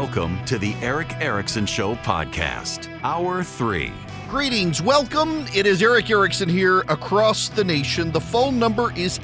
Welcome to the Erick Erickson Show podcast, Hour 3. Greetings, welcome. It is Erick Erickson here across the nation. The phone number is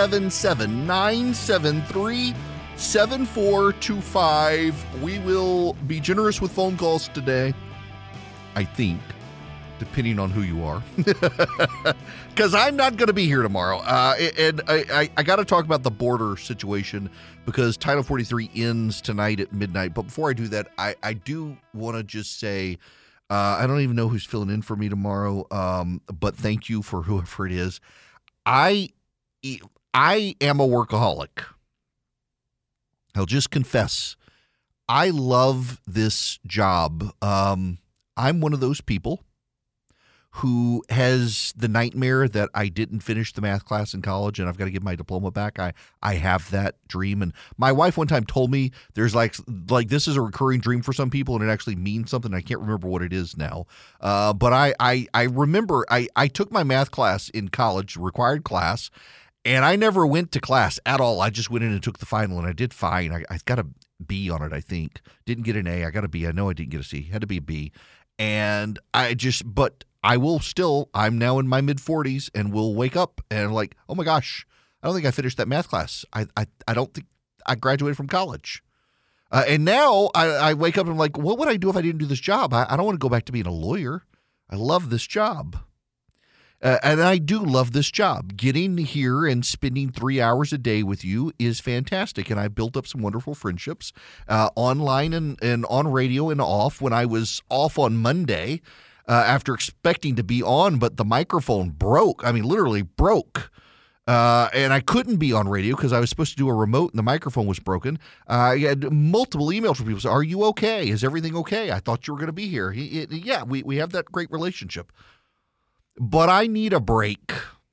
877-973-7425. We will be generous with phone calls today, I think, depending on who you are, because I'm not going to be here tomorrow. And I got to talk about the border situation because Title 43 ends tonight at midnight. But before I do that, I do want to just say, I don't even know who's filling in for me tomorrow, but thank you for whoever it is. I am a workaholic. I'll just confess, I love this job. I'm one of those people who has the nightmare that I didn't finish the math class in college and I've got to give my diploma back. I have that dream. And my wife one time told me there's like this is a recurring dream for some people and it actually means something. I can't remember what it is now. But I remember I took my math class in college, required class, and I never went to class at all. I just went in and took the final and I did fine. I got a B on it, I think. Didn't get an A. I got a B. I know I didn't get a C. Had to be a B. And but I will still, I'm now in my mid-40s and will wake up and like, oh my gosh, I don't think I finished that math class. I don't think I graduated from college. And now I wake up and I'm like, what would I do if I didn't do this job? I don't want to go back to being a lawyer. I love this job. And I do love this job. Getting here and spending 3 hours a day with you is fantastic. And I built up some wonderful friendships online and on radio and off. When I was off on Monday, after expecting to be on, but the microphone broke. I mean, literally broke. And I couldn't be on radio because I was supposed to do a remote and the microphone was broken. I had multiple emails from people saying, are you okay? Is everything okay? I thought you were going to be here. Yeah, we have that great relationship. But I need a break.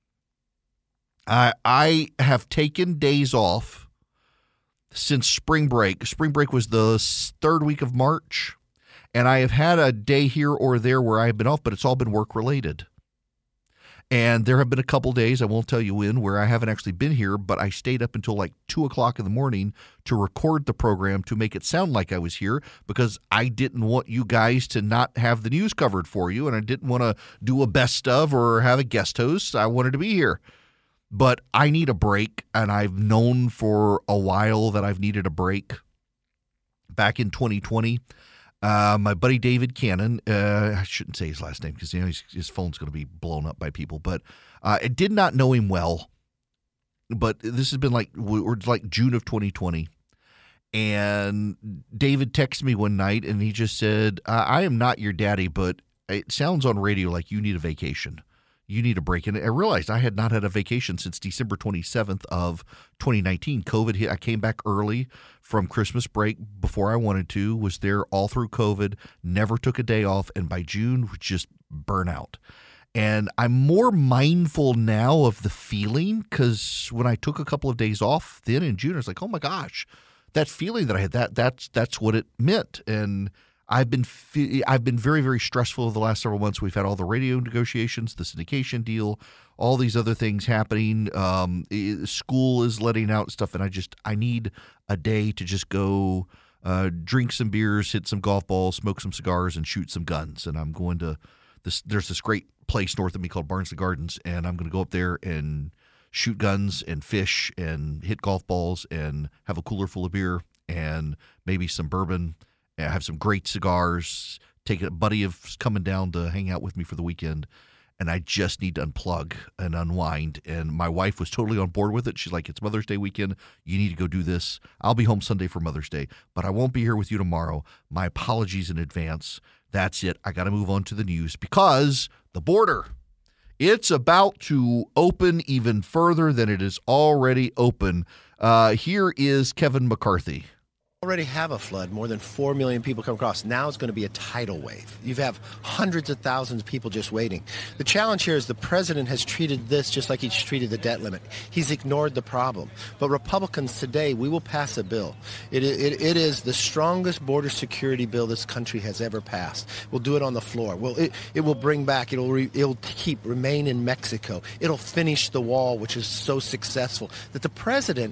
I have taken days off since spring break. Spring break was the third week of March. And I have had a day here or there where I've been off, but it's all been work-related. And there have been a couple days, I won't tell you when, where I haven't actually been here, but I stayed up until like 2 o'clock in the morning to record the program to make it sound like I was here because I didn't want you guys to not have the news covered for you, and I didn't want to do a best of or have a guest host. I wanted to be here. But I need a break, and I've known for a while that I've needed a break. Back in 2020, my buddy David Cannon, I shouldn't say his last name because his phone's going to be blown up by people, but I did not know him well. But this has been like June of 2020. And David texted me one night and he just said, I am not your daddy, but it sounds on radio like you need a vacation. You need a break. And I realized I had not had a vacation since December 27th of 2019. COVID hit. I came back early from Christmas break before I wanted to, was there all through COVID, never took a day off, and by June, just burnout. And I'm more mindful now of the feeling because when I took a couple of days off then in June, I was like, oh my gosh, that feeling that I had, that's what it meant. And I've been very, very stressful the last several months. We've had all the radio negotiations, the syndication deal, all these other things happening. School is letting out stuff, and I need a day to just go drink some beers, hit some golf balls, smoke some cigars, and shoot some guns. And I'm going to there's this great place north of me called Barnes & Gardens, and I'm going to go up there and shoot guns and fish and hit golf balls and have a cooler full of beer and maybe some bourbon. I have some great cigars, take a buddy of coming down to hang out with me for the weekend, and I just need to unplug and unwind. And my wife was totally on board with it. She's like, it's Mother's Day weekend. You need to go do this. I'll be home Sunday for Mother's Day, but I won't be here with you tomorrow. My apologies in advance. That's it. I got to move on to the news because the border, it's about to open even further than it is already open. Here is Kevin McCarthy. Already have a flood. More than 4 million people come across. Now it's going to be a tidal wave. You have hundreds of thousands of people just waiting. The challenge here is the president has treated this just like he's treated the debt limit. He's ignored the problem. But Republicans today, we will pass a bill. It is the strongest border security bill this country has ever passed. We'll do it on the floor. It will bring back, it'll remain in Mexico. It'll finish the wall, which is so successful that the president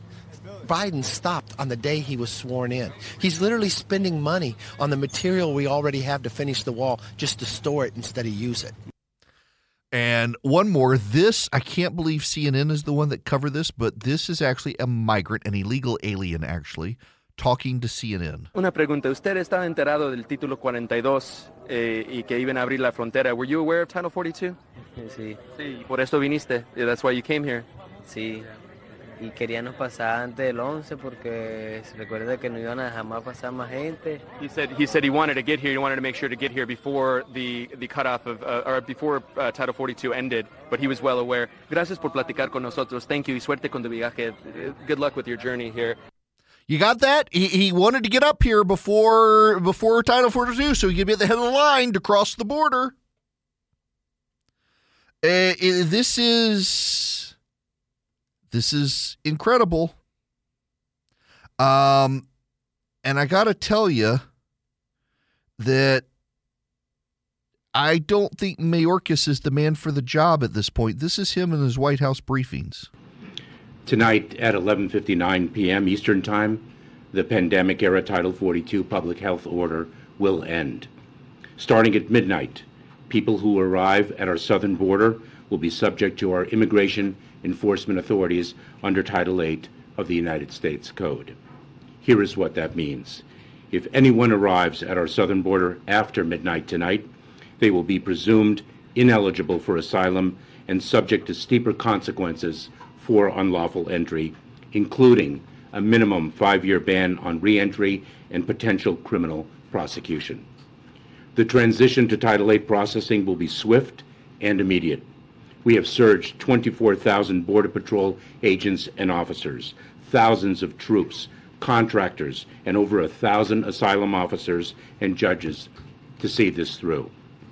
Biden stopped on the day he was sworn in. He's literally spending money on the material we already have to finish the wall just to store it instead of use it. And one more, this, I can't believe CNN is the one that covered this, but this is actually a migrant, an illegal alien actually, talking to CNN. Una pregunta, usted estaba enterado del título 42 y que iban a abrir la frontera. Were you aware of Title 42? Sí. Sí, por eso viniste. That's why you came here. Sí. Y queríamos pasar antes del 11 porque se recuerda que no iban a jamás pasar más gente. He said he wanted to get here. He wanted to make sure to get here before the cutoff of or before Title 42 ended. But he was well aware. Gracias por platicar con nosotros. Thank you. Y suerte con tu viaje. Good luck with your journey here. You got that? He wanted to get up here before Title 42 so he could be at the head of the line to cross the border. This is incredible. And I got to tell you that I don't think Mayorkas is the man for the job at this point. This is him in his White House briefings. Tonight at 11:59 p.m. Eastern Time, the pandemic-era Title 42 public health order will end. Starting at midnight, people who arrive at our southern border will be subject to our immigration enforcement authorities under Title 8 of the United States Code. Here is what that means. If anyone arrives at our southern border after midnight tonight, they will be presumed ineligible for asylum and subject to steeper consequences for unlawful entry, including a minimum 5-year ban on re-entry and potential criminal prosecution. The transition to Title 8 processing will be swift and immediate. We have surged 24,000 Border Patrol agents and officers, thousands of troops, contractors, and over 1,000 asylum officers and judges to see this through.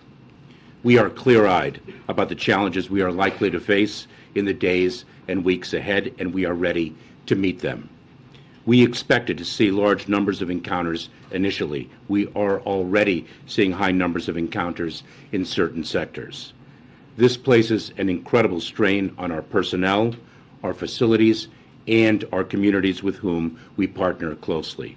We are clear-eyed about the challenges we are likely to face in the days and weeks ahead, and we are ready to meet them. We expected to see large numbers of encounters initially. We are already seeing high numbers of encounters in certain sectors. This places an incredible strain on our personnel, our facilities, and our communities with whom we partner closely.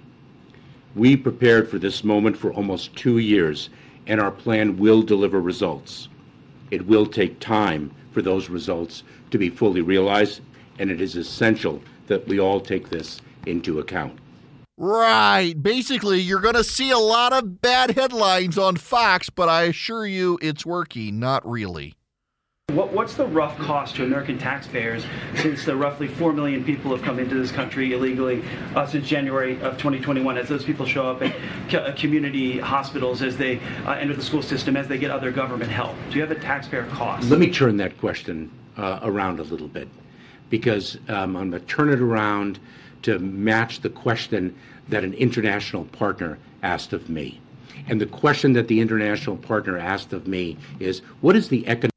We prepared for this moment for almost 2 years, and our plan will deliver results. It will take time for those results to be fully realized, and it is essential that we all take this into account. Right. Basically, you're going to see a lot of bad headlines on Fox, but I assure you it's working. Not really. What's the rough cost to American taxpayers since the roughly 4 million people have come into this country illegally since January of 2021, as those people show up at community hospitals, as they enter the school system, as they get other government help? Do you have a taxpayer cost? Let me turn that question around a little bit, because I'm going to turn it around to match the question that an international partner asked of me. And the question that the international partner asked of me is, what is the economic...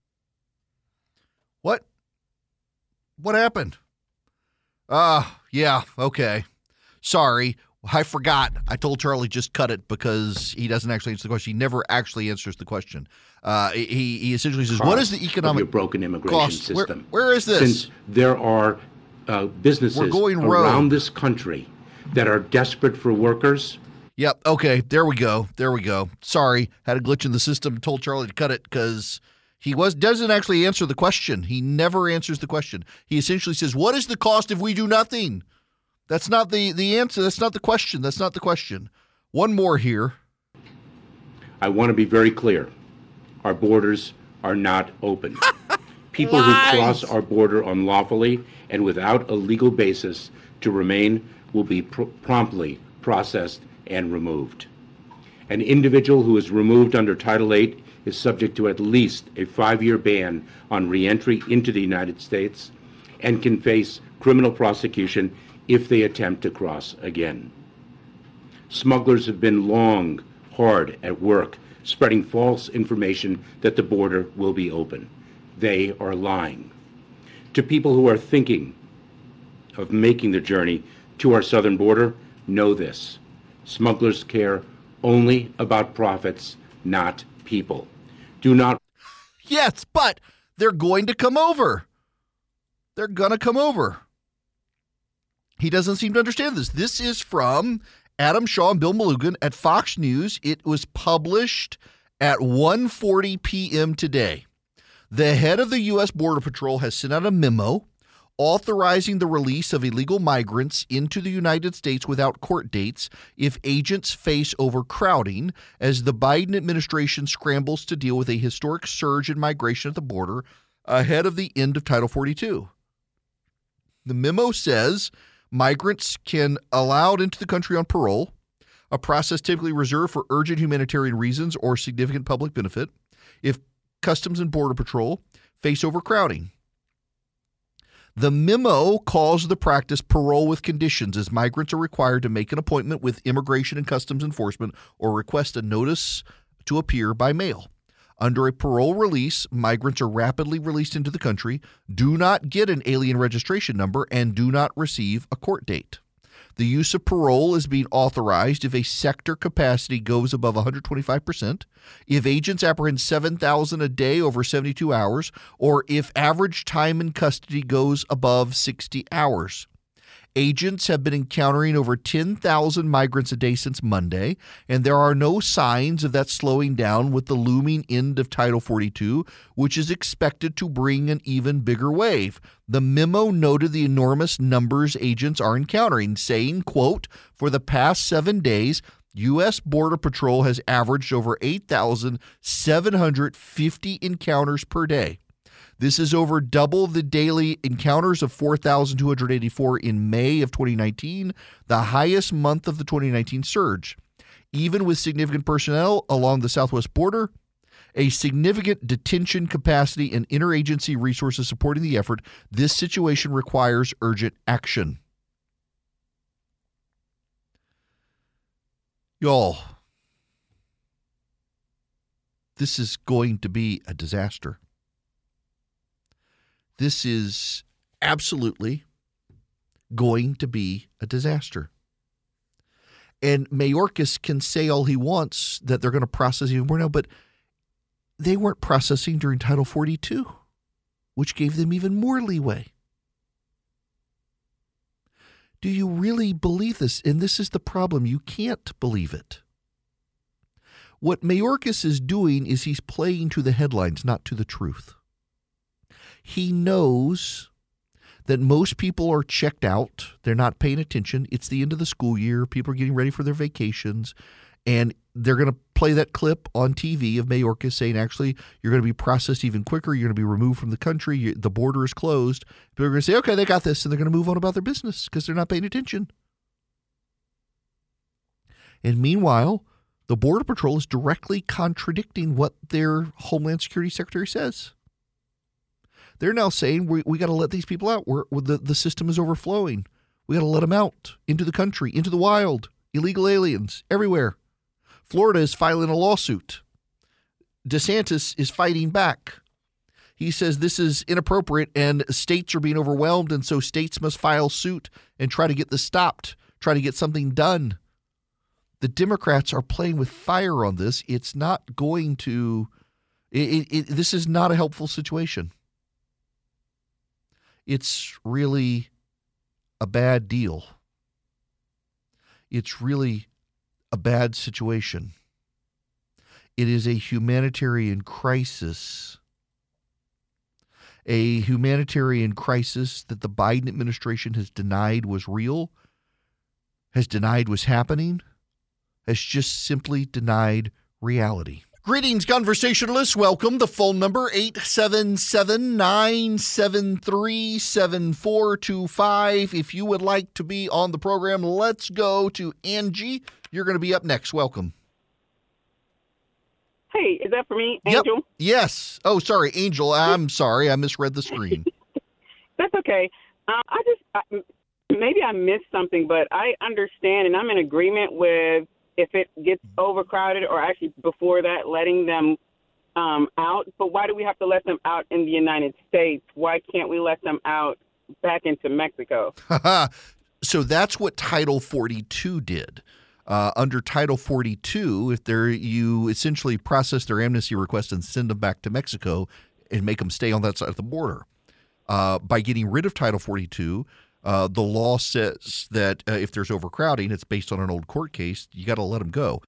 What happened? Yeah, okay. Sorry, I forgot. I told Charlie just cut it because he doesn't actually answer the question. He never actually answers the question. He essentially says, what is the economic of your broken immigration cost? system? Where is this? Since there are businesses around this country that are desperate for workers. Yep, okay, there we go. Sorry, had a glitch in the system. Told Charlie to cut it because he doesn't actually answer the question. He never answers the question. He essentially says, what is the cost if we do nothing? That's not the answer. That's not the question. That's not the question. One more here. I want to be very clear. Our borders are not open. People who cross our border unlawfully and without a legal basis to remain will be promptly processed and removed. An individual who is removed under Title 8 is subject to at least a 5-year ban on re-entry into the United States and can face criminal prosecution if they attempt to cross again. Smugglers have been long, hard at work spreading false information that the border will be open. They are lying. To people who are thinking of making the journey to our southern border, know this. Smugglers care only about profits, not people. Do not... Yes, but they're going to come over. They're going to come over. He doesn't seem to understand this. This is from Adam Shaw and Bill Malugin at Fox News. It was published at 1:40 p.m. today. The head of the U.S. Border Patrol has sent out a memo authorizing the release of illegal migrants into the United States without court dates if agents face overcrowding, as the Biden administration scrambles to deal with a historic surge in migration at the border ahead of the end of Title 42. The memo says migrants can allowed into the country on parole, a process typically reserved for urgent humanitarian reasons or significant public benefit, if Customs and Border Patrol face overcrowding. The memo calls the practice parole with conditions, as migrants are required to make an appointment with Immigration and Customs Enforcement or request a notice to appear by mail. Under a parole release, migrants are rapidly released into the country, do not get an alien registration number, and do not receive a court date. The use of parole is being authorized if a sector capacity goes above 125%, if agents apprehend 7,000 a day over 72 hours, or if average time in custody goes above 60 hours. Agents have been encountering over 10,000 migrants a day since Monday, and there are no signs of that slowing down with the looming end of Title 42, which is expected to bring an even bigger wave. The memo noted the enormous numbers agents are encountering, saying, quote, "For the past 7 days, U.S. Border Patrol has averaged over 8,750 encounters per day. This is over double the daily encounters of 4,284 in May of 2019, the highest month of the 2019 surge. Even with significant personnel along the southwest border, a significant detention capacity and interagency resources supporting the effort, this situation requires urgent action." Y'all, this is going to be a disaster. This is absolutely going to be a disaster. And Mayorkas can say all he wants that they're going to process even more now, but they weren't processing during Title 42, which gave them even more leeway. Do you really believe this? And this is the problem. You can't believe it. What Mayorkas is doing is he's playing to the headlines, not to the truth. He knows that most people are checked out. They're not paying attention. It's the end of the school year. People are getting ready for their vacations. And they're going to play that clip on TV of Mayorkas saying, actually, you're going to be processed even quicker. You're going to be removed from the country. The border is closed. People are going to say, okay, they got this. And they're going to move on about their business because they're not paying attention. And meanwhile, the Border Patrol is directly contradicting what their Homeland Security Secretary says. They're now saying we got to let these people out. The system is overflowing. We got to let them out into the country, into the wild, illegal aliens everywhere. Florida is filing a lawsuit. DeSantis is fighting back. He says this is inappropriate and states are being overwhelmed, and so states must file suit and try to get this stopped, try to get something done. The Democrats are playing with fire on this. It's not going to this is not a helpful situation. It's really a bad deal. It's really a bad situation. It is a humanitarian crisis. A humanitarian crisis that the Biden administration has denied was real, has denied was happening, has just simply denied reality. Greetings, conversationalists. Welcome. The phone number, 877-973-7425. If you would like to be on the program, let's go to Angie. You're going to be up next. Welcome. Hey, is that for me, Angel? Yep. Yes. Oh, sorry, Angel. I'm sorry. I misread the screen. That's okay. Maybe I missed something, but I understand, and I'm in agreement with if it gets overcrowded, or actually before that, letting them out. But why do we have to let them out in the United States? Why can't we let them out back into Mexico? So that's what Title 42 did. Under Title 42, if you essentially process their amnesty request and send them back to Mexico and make them stay on that side of the border. By getting rid of Title 42, The law says that if there's overcrowding, it's based on an old court case, you got to let them go.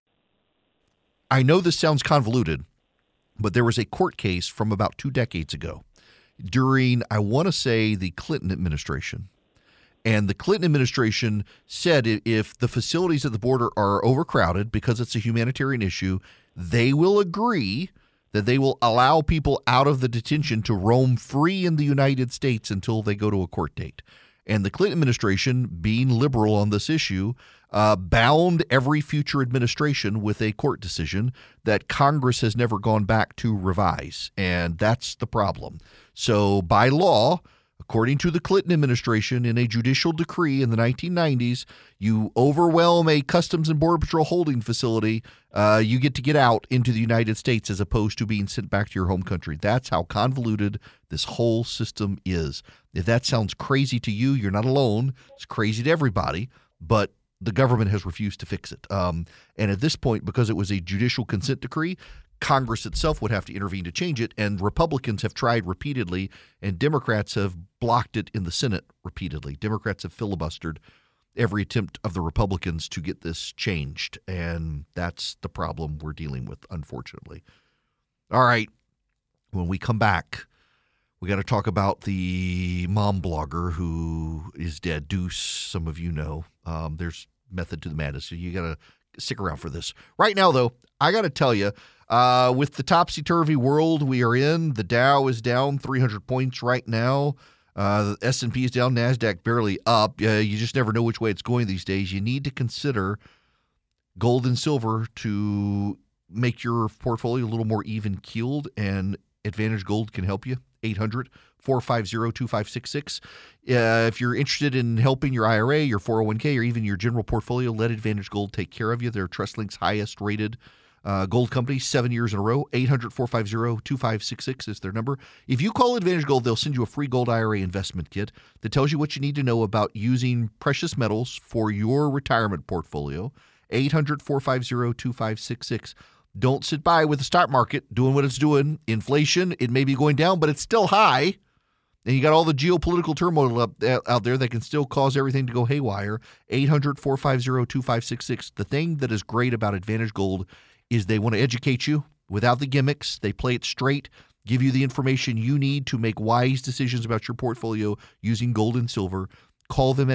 I know this sounds convoluted, but there was a court case from about 2 decades ago during, I want to say, the Clinton administration. And the Clinton administration said if the facilities at the border are overcrowded because it's a humanitarian issue, they will agree that they will allow people out of the detention to roam free in the United States until they go to a court date. And the Clinton administration, being liberal on this issue, bound every future administration with a court decision that Congress has never gone back to revise. And that's the problem. So by law, according to the Clinton administration, in a judicial decree in the 1990s, you overwhelm a Customs and Border Patrol holding facility, you get out into the United States as opposed to being sent back to your home country. That's how convoluted this whole system is. If that sounds crazy to you, you're not alone. It's crazy to everybody, but the government has refused to fix it. And at this point, because it was a judicial consent decree, Congress itself would have to intervene to change it, and Republicans have tried repeatedly, and Democrats have blocked it in the Senate repeatedly. Democrats have filibustered every attempt of the Republicans to get this changed, and that's the problem we're dealing with, unfortunately. All right, when we come back, we got to talk about the mom blogger who is dead. Deuce, some of you know. There's method to the madness, so you got to stick around for this. Right now, though, I got to tell you, with the topsy-turvy world we are in, the Dow is down 300 points right now. The S&P is down, NASDAQ barely up. You just never know which way it's going these days. You need to consider gold and silver to make your portfolio a little more even-keeled, and Advantage Gold can help you. 800-450-2566. If you're interested in helping your IRA, your 401k, or even your general portfolio, let Advantage Gold take care of you. They're TrustLink's highest-rated gold company, 7 years in a row. 800-450-2566 is their number. If you call Advantage Gold, they'll send you a free gold IRA investment kit that tells you what you need to know about using precious metals for your retirement portfolio. 800-450-2566. Don't sit by with the stock market doing what it's doing. Inflation, it may be going down, but it's still high. And you got all the geopolitical turmoil out there that can still cause everything to go haywire. 800-450-2566. The thing that is great about Advantage Gold is they want to educate you without the gimmicks. They play it straight, give you the information you need to make wise decisions about your portfolio using gold and silver. Call them at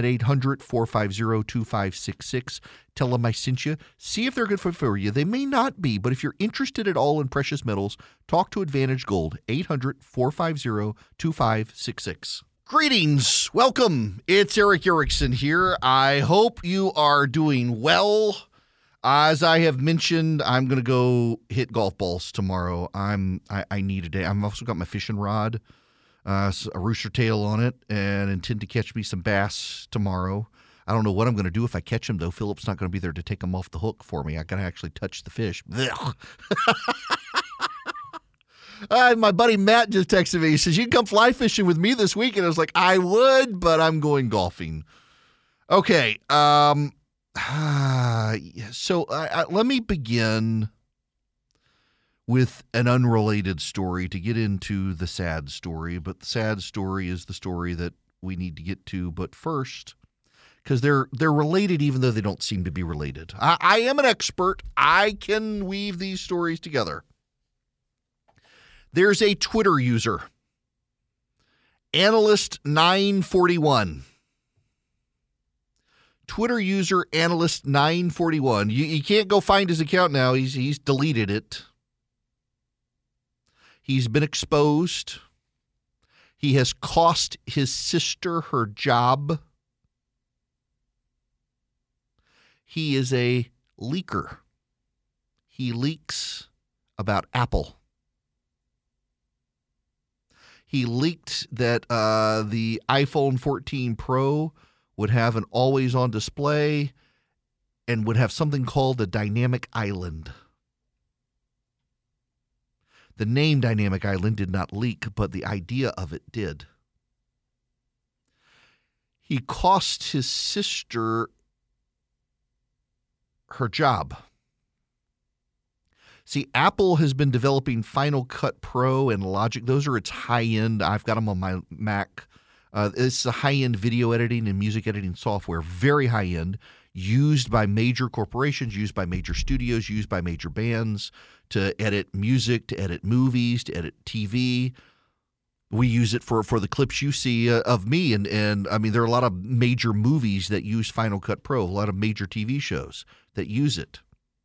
800-450-2566. Tell them I sent you. See if they're good for you. They may not be, but if you're interested at all in precious metals, talk to Advantage Gold. 800-450-2566. Greetings. Welcome. It's Erick Erickson here. I hope you are doing well. As I have mentioned, I'm going to go hit golf balls tomorrow. I need a day. I've also got my fishing rod. A rooster tail on it, and intend to catch me some bass tomorrow. I don't know what I'm going to do if I catch them, though. Philip's not going to be there to take them off the hook for me. I got to actually touch the fish. My buddy Matt just texted me. He says, you can come fly fishing with me this weekend. I was like, I would, but I'm going golfing. Okay. So let me begin with an unrelated story to get into the sad story. But the sad story is the story that we need to get to. But first, because they're related even though they don't seem to be related. I am an expert. I can weave these stories together. There's a Twitter user, Analyst941. Twitter user Analyst941. You can't go find his account now. He's deleted it. He's been exposed. He has cost his sister her job. He is a leaker. He leaks about Apple. He leaked that the iPhone 14 Pro would have an always-on display and would have something called a dynamic island. The name Dynamic Island did not leak, but the idea of it did. He cost his sister her job. See, Apple has been developing Final Cut Pro and Logic. Those are its high-end. I've got them on my Mac. It's a high-end video editing and music editing software, very high-end, used by major corporations, used by major studios, used by major bands to edit music, to edit movies, to edit TV. We use it for the clips you see of me, and I mean, there are a lot of major movies that use Final Cut Pro, a lot of major TV shows that use it.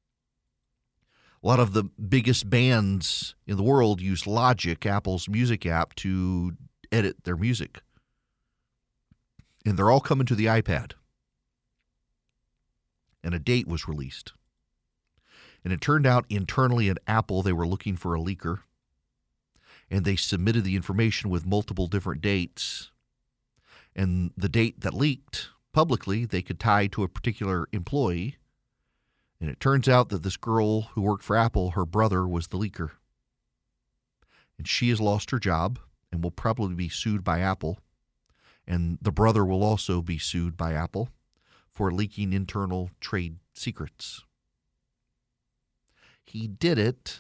A lot of the biggest bands in the world use Logic, Apple's music app, to edit their music. And they're all coming to the iPad. And a date was released. And it turned out internally at Apple they were looking for a leaker. And they submitted the information with multiple different dates. And the date that leaked publicly, they could tie to a particular employee. And it turns out that this girl who worked for Apple, her brother was the leaker. And she has lost her job and will probably be sued by Apple. And the brother will also be sued by Apple for leaking internal trade secrets. He did it,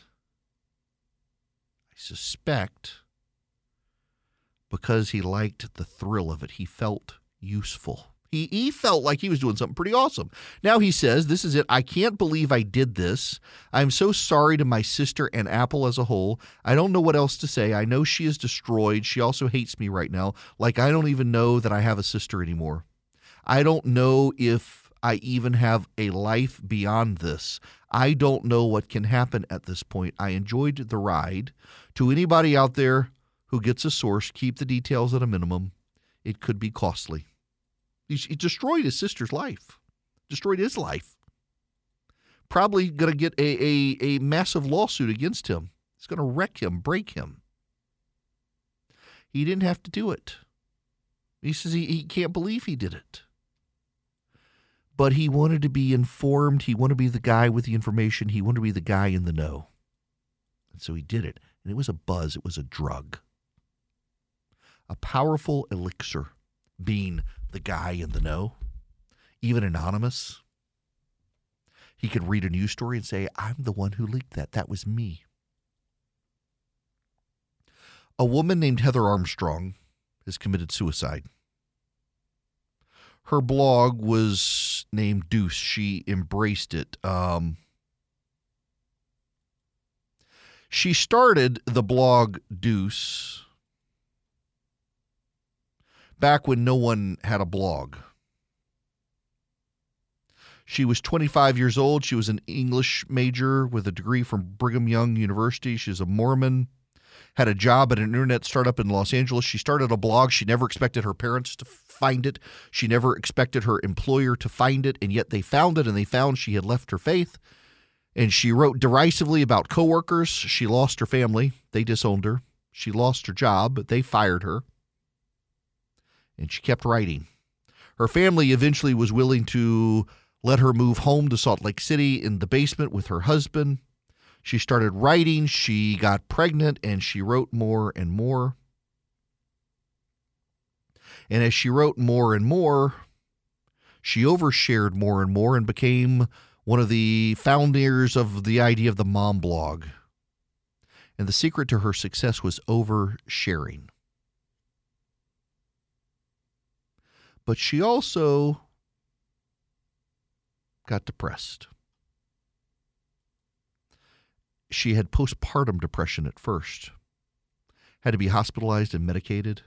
I suspect, because he liked the thrill of it. He felt useful. He felt like he was doing something pretty awesome. Now he says, this is it. I can't believe I did this. I'm so sorry to my sister and Apple as a whole. I don't know what else to say. I know she is destroyed. She also hates me right now. Like I don't even know that I have a sister anymore. I don't know if I even have a life beyond this. I don't know what can happen at this point. I enjoyed the ride. To anybody out there who gets a source, keep the details at a minimum. It could be costly. He destroyed his sister's life, destroyed his life. Probably going to get a massive lawsuit against him. It's going to wreck him, break him. He didn't have to do it. He says he can't believe he did it. But he wanted to be informed. He wanted to be the guy with the information. He wanted to be the guy in the know. And so he did it. And it was a buzz. It was a drug. A powerful elixir, being the guy in the know, even anonymous. He could read a news story and say, I'm the one who leaked that. That was me. A woman named Heather Armstrong has committed suicide. Her blog was named Deuce. She embraced it. She started the blog Deuce back when no one had a blog. She was 25 years old. She was an English major with a degree from Brigham Young University. She's a Mormon, had a job at an internet startup in Los Angeles. She started a blog. She never expected her parents to find it. She never expected her employer to find it, and yet they found it, and they found she had left her faith. And she wrote derisively about coworkers. She lost her family. They disowned her. She lost her job, but they fired her. And she kept writing. Her family eventually was willing to let her move home to Salt Lake City in the basement with her husband. She started writing. She got pregnant, and she wrote more and more. And as she wrote more and more, she overshared more and more and became one of the founders of the idea of the mom blog. And the secret to her success was oversharing. But she also got depressed. She had postpartum depression at first, had to be hospitalized and medicated.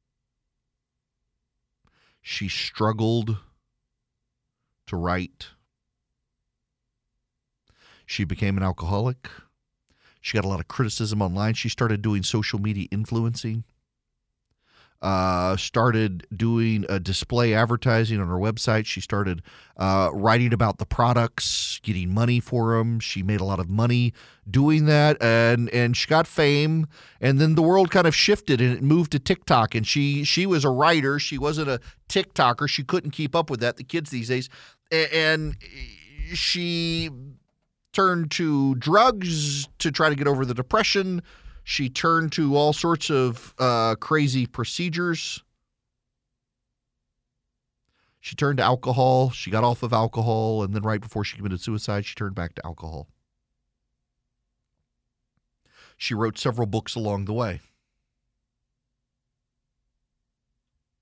She struggled to write. She became an alcoholic. She got a lot of criticism online. She started doing social media influencing. Started doing display advertising on her website. She started writing about the products, getting money for them. She made a lot of money doing that, and she got fame. And then the world kind of shifted, and it moved to TikTok. And she was a writer. She wasn't a TikToker. She couldn't keep up with that. The kids these days, and she turned to drugs to try to get over the depression. She turned to all sorts of crazy procedures. She turned to alcohol. She got off of alcohol, and then right before she committed suicide, she turned back to alcohol. She wrote several books along the way.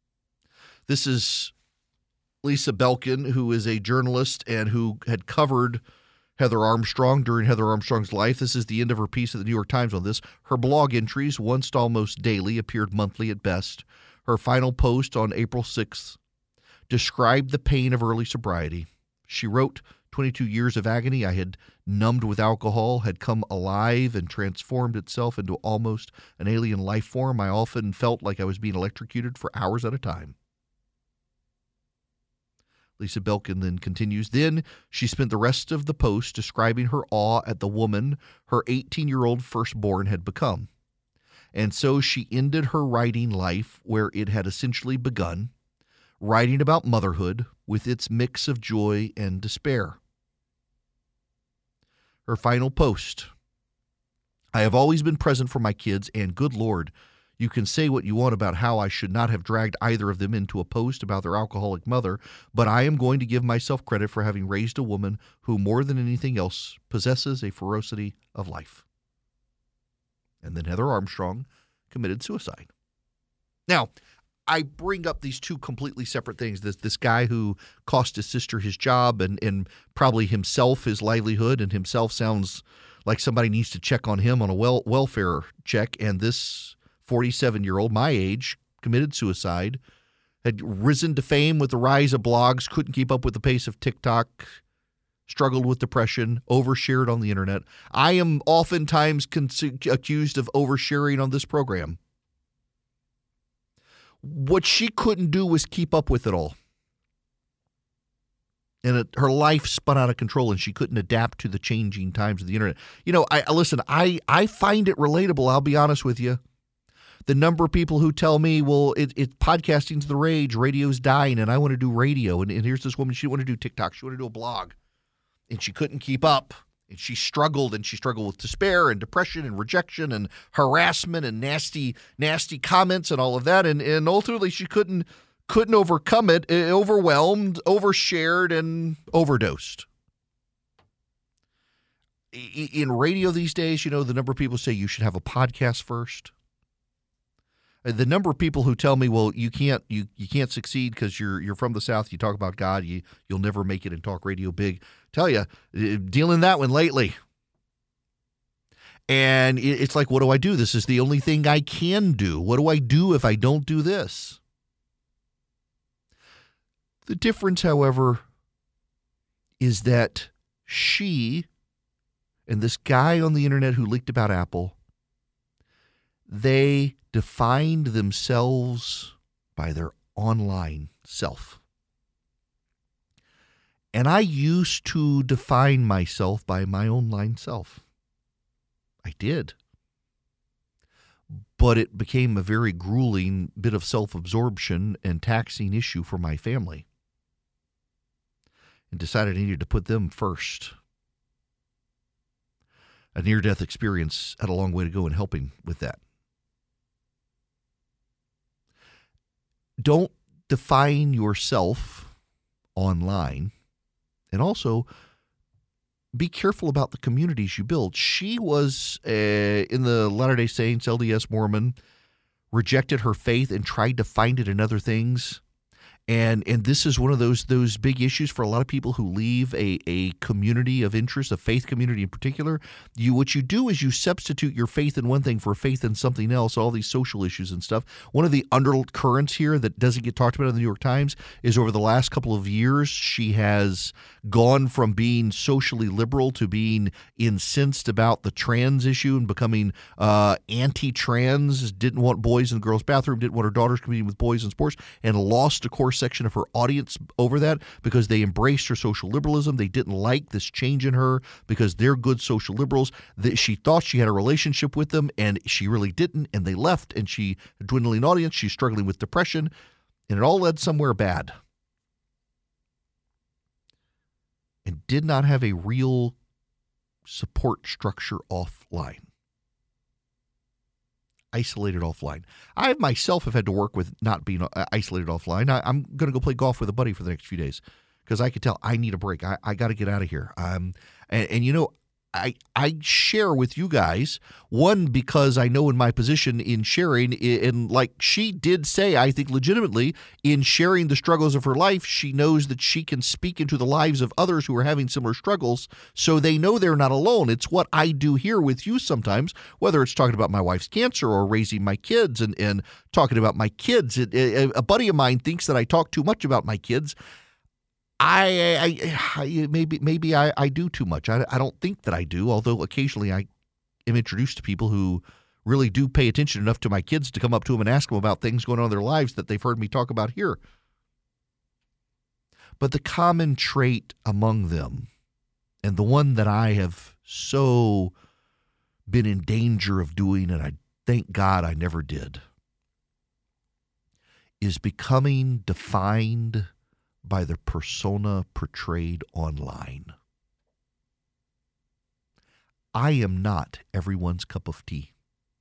This is Lisa Belkin, who is a journalist and who had covered Heather Armstrong during Heather Armstrong's life. This is the end of her piece at the New York Times on this. Her blog entries, once almost daily, appeared monthly at best. Her final post on April 6th described the pain of early sobriety. She wrote, 22 years of agony I had numbed with alcohol had come alive and transformed itself into almost an alien life form. I often felt like I was being electrocuted for hours at a time. Lisa Belkin then continues, then she spent the rest of the post describing her awe at the woman her 18-year-old firstborn had become. And so she ended her writing life where it had essentially begun, writing about motherhood with its mix of joy and despair. Her final post, I have always been present for my kids, and good Lord, you can say what you want about how I should not have dragged either of them into a post about their alcoholic mother, but I am going to give myself credit for having raised a woman who, more than anything else, possesses a ferocity of life. And then Heather Armstrong committed suicide. Now, I bring up these two completely separate things. This guy who cost his sister his job and probably himself his livelihood, and himself sounds like somebody needs to check on him on a welfare check, and this 47-year-old, my age, committed suicide, had risen to fame with the rise of blogs, couldn't keep up with the pace of TikTok, struggled with depression, overshared on the internet. I am oftentimes accused of oversharing on this program. What she couldn't do was keep up with it all. And her life spun out of control, and she couldn't adapt to the changing times of the internet. You know, I find it relatable, I'll be honest with you. The number of people who tell me, well, podcasting's the rage, radio's dying, and I want to do radio. And here's this woman, she didn't want to do TikTok, she wanted to do a blog. And she couldn't keep up. And she struggled with despair and depression and rejection and harassment and nasty comments and all of that. And ultimately she couldn't overcome it, overwhelmed, overshared, and overdosed. In radio these days, you know, the number of people say you should have a podcast first. The number of people who tell me, well, you can't succeed because you're from the South, you talk about God, you'll never make it in talk radio big. Tell you, dealing that one lately. And it's like, what do I do? This is the only thing I can do. What do I do if I don't do this? The difference, however, is that she and this guy on the internet who leaked about Apple, they defined themselves by their online self. And I used to define myself by my online self. I did. But it became a very grueling bit of self-absorption and taxing issue for my family. And decided I needed to put them first. A near-death experience had a long way to go in helping with that. Don't define yourself online, and also be careful about the communities you build. She was in the Latter-day Saints, LDS Mormon, rejected her faith and tried to find it in other things. And this is one of those big issues for a lot of people who leave a community of interest, a faith community in particular. What you do is you substitute your faith in one thing for faith in something else, all these social issues and stuff. One of the undercurrents here that doesn't get talked about in the New York Times is over the last couple of years, she has gone from being socially liberal to being incensed about the trans issue and becoming anti-trans, didn't want boys in the girls' bathroom, didn't want her daughters competing with boys in sports, and lost a core section of her audience over that because they embraced her social liberalism. They didn't like this change in her because they're good social liberals. She thought she had a relationship with them, and she really didn't, and they left, and she had a dwindling audience. She's struggling with depression, and it all led somewhere bad. And did not have a real support structure offline. Isolated offline. I myself have had to work with not being isolated offline. I'm going to go play golf with a buddy for the next few days because I could tell I need a break. I got to get out of here. And you know, I share with you guys, one, because I know in my position in sharing, and like she did say, I think legitimately, in sharing the struggles of her life, she knows that she can speak into the lives of others who are having similar struggles, so they know they're not alone. It's what I do here with you sometimes, whether it's talking about my wife's cancer or raising my kids and talking about my kids. A buddy of mine thinks that I talk too much about my kids. Maybe I do too much. I don't think that I do, although occasionally I am introduced to people who really do pay attention enough to my kids to come up to them and ask them about things going on in their lives that they've heard me talk about here. But the common trait among them, and the one that I have so been in danger of doing, and I thank God I never did, is becoming defined by the persona portrayed online. I am not everyone's cup of tea.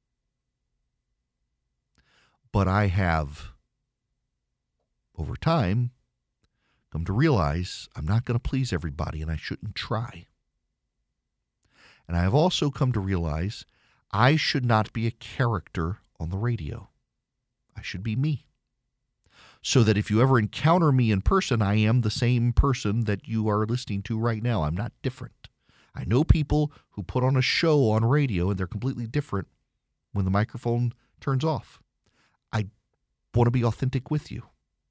But I have, over time, come to realize I'm not going to please everybody, and I shouldn't try. And I have also come to realize I should not be a character on the radio. I should be me. So that if you ever encounter me in person, I am the same person that you are listening to right now. I'm not different. I know people who put on a show on radio and they're completely different when the microphone turns off. I want to be authentic with you.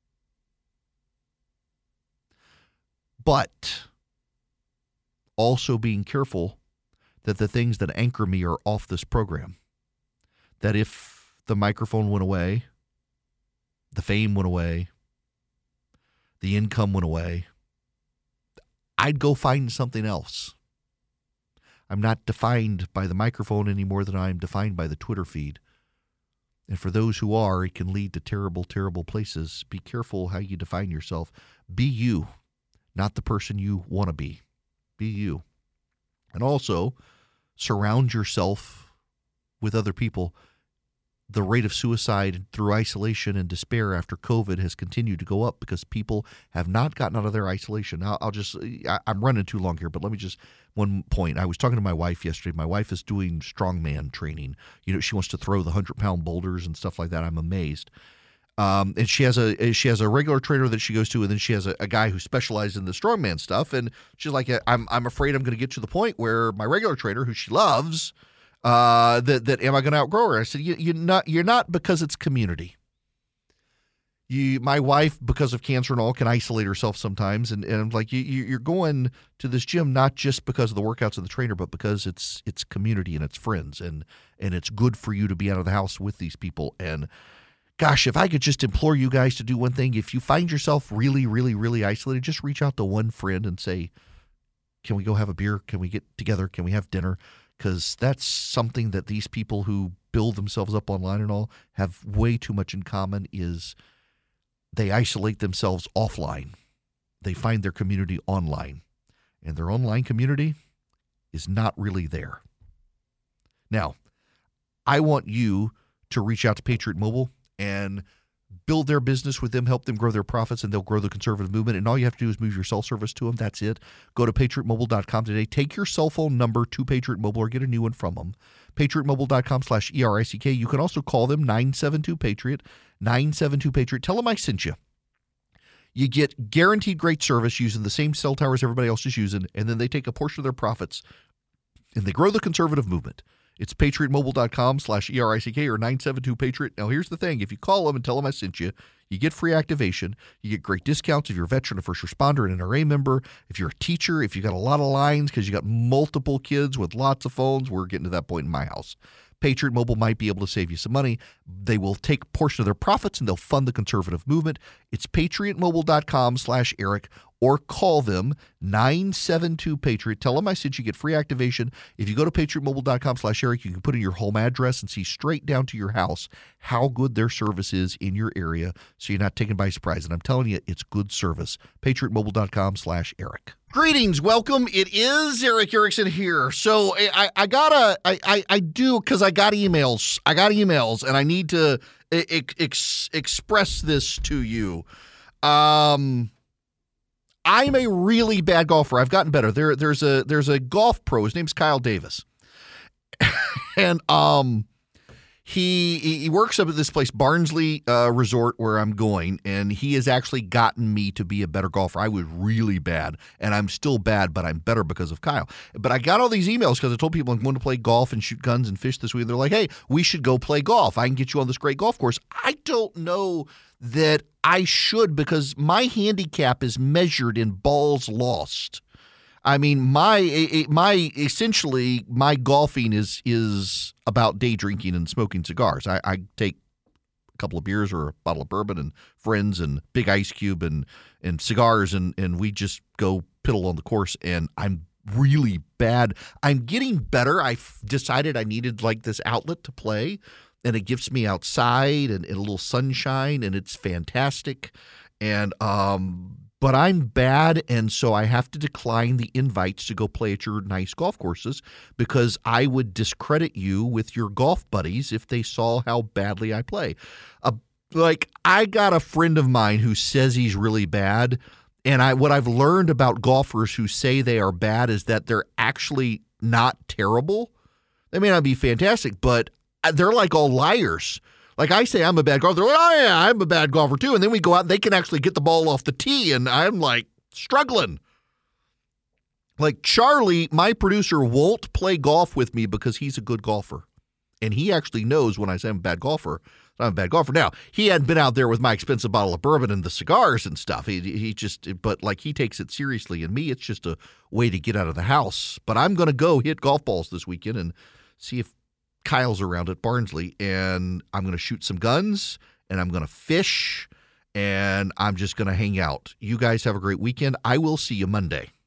But also being careful that the things that anchor me are off this program. That if the microphone went away, the fame went away, the income went away, I'd go find something else. I'm not defined by the microphone any more than I'm defined by the Twitter feed. And for those who are, it can lead to terrible, terrible places. Be careful how you define yourself. Be you, not the person you want to be. Be you. And also, surround yourself with other people. The rate of suicide through isolation and despair after COVID has continued to go up because people have not gotten out of their isolation. I'm running too long here, but let me just, one point. I was talking to my wife yesterday. My wife is doing strongman training. You know, she wants to throw the 100-pound boulders and stuff like that. I'm amazed. And she has a regular trainer that she goes to, and then she has a guy who specializes in the strongman stuff. And she's like, I'm afraid I'm going to get to the point where my regular trainer, who she loves, that am I going to outgrow her? I said, you're not, because it's community. My wife, because of cancer and all, can isolate herself sometimes, and I'm like, you're going to this gym not just because of the workouts of the trainer, but because it's community and it's friends, and it's good for you to be out of the house with these people. And gosh, if I could just implore you guys to do one thing, if you find yourself really, really, really isolated, just reach out to one friend and say, can we go have a beer? Can we get together? Can we have dinner? Because that's something that these people who build themselves up online and all have way too much in common, is they isolate themselves offline. They find their community online. And their online community is not really there. Now, I want you to reach out to Patriot Mobile and build their business with them, help them grow their profits, and they'll grow the conservative movement. And all you have to do is move your cell service to them. That's it. Go to patriotmobile.com today. Take your cell phone number to Patriot Mobile or get a new one from them. patriotmobile.com/ERICK. You can also call them 972-PATRIOT, 972-PATRIOT. Tell them I sent you. You get guaranteed great service using the same cell towers everybody else is using, and then they take a portion of their profits and they grow the conservative movement. It's patriotmobile.com/ERICK or 972-PATRIOT. Now, here's the thing. If you call them and tell them I sent you, you get free activation. You get great discounts if you're a veteran, a first responder, an NRA member. If you're a teacher, if you got a lot of lines because you got multiple kids with lots of phones, we're getting to that point in my house. Patriot Mobile might be able to save you some money. They will take a portion of their profits and they'll fund the conservative movement. It's patriotmobile.com/Eric or call them 972-PATRIOT. Tell them I said you get free activation. If you go to patriotmobile.com/Eric, you can put in your home address and see straight down to your house how good their service is in your area, so you're not taken by surprise. And I'm telling you, it's good service. patriotmobile.com/Eric. Greetings, welcome. It is Eric Erickson here. So I do, because I got emails. And I need to express this to you. I'm a really bad golfer. I've gotten better. There's a golf pro. His name's Kyle Davis. And he works up at this place, Barnsley Resort, where I'm going, and he has actually gotten me to be a better golfer. I was really bad, and I'm still bad, but I'm better because of Kyle. But I got all these emails because I told people I'm going to play golf and shoot guns and fish this week. They're like, hey, we should go play golf. I can get you on this great golf course. I don't know that I should, because my handicap is measured in balls lost. I mean, my golfing is about day drinking and smoking cigars. I take a couple of beers or a bottle of bourbon and friends and big ice cube and cigars, and we just go piddle on the course, and I'm really bad. I'm getting better. I decided I needed like this outlet to play, and it gets me outside and a little sunshine, and it's fantastic. And but I'm bad, and so I have to decline the invites to go play at your nice golf courses, because I would discredit you with your golf buddies if they saw how badly I play. Like, I got a friend of mine who says he's really bad, and what I've learned about golfers who say they are bad is that they're actually not terrible. They may not be fantastic, but they're like all liars. Like, I say I'm a bad golfer. They're like, oh, yeah, I'm a bad golfer, too. And then we go out and they can actually get the ball off the tee, and I'm, like, struggling. Like, Charlie, my producer, won't play golf with me because he's a good golfer. And he actually knows when I say I'm a bad golfer, that I'm a bad golfer. Now, he hadn't been out there with my expensive bottle of bourbon and the cigars and stuff. He takes it seriously. And me, it's just a way to get out of the house. But I'm going to go hit golf balls this weekend and see if Kyle's around at Barnsley, and I'm going to shoot some guns, and I'm going to fish, and I'm just going to hang out. You guys have a great weekend. I will see you Monday.